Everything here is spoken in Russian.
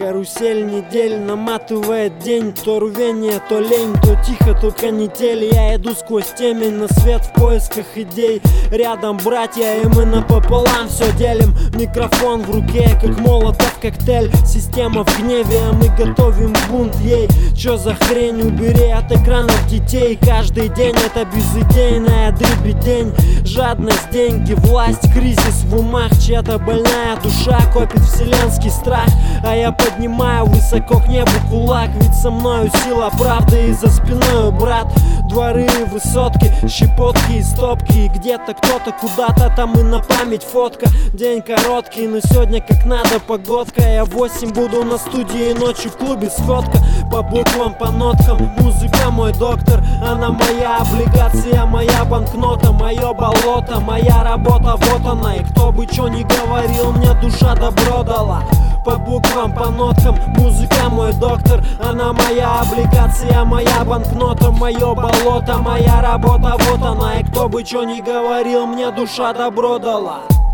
Карусель недель наматывает день. То рвение, то лень, то тихо, то канитель. Я иду сквозь темень на свет в поисках идей. Рядом братья, и мы напополам все делим. Микрофон в руке, как молотов коктейль. Система в гневе, а мы готовим бунт ей. Чё за хрень, убери от экранов детей. Каждый день это безыдейная дребедень. Жадность, деньги, власть, кризис в умах. Чья-то больная душа копит вселенский страх. А я поднимаю высоко к небу кулак. Ведь со мною сила правды и за спиной брат. Дворы, высотки, щепотки и стопки. И где-то кто-то куда-то там и на память фотка. День короткий, но сегодня как надо погодка. Я в 8 буду на студии, ночью в клубе сходка. По буквам, по ноткам, музыка мой доктор. Она моя облигация, моя банкнота. Мое болото, моя работа, вот она. И кто бы чё ни говорил, мне душа добро дала. По буквам, по ноткам, музыка мой доктор. Она моя облигация, моя банкнота. Мое болото, моя работа, вот она. И кто бы чё ни говорил, мне душа добро дала.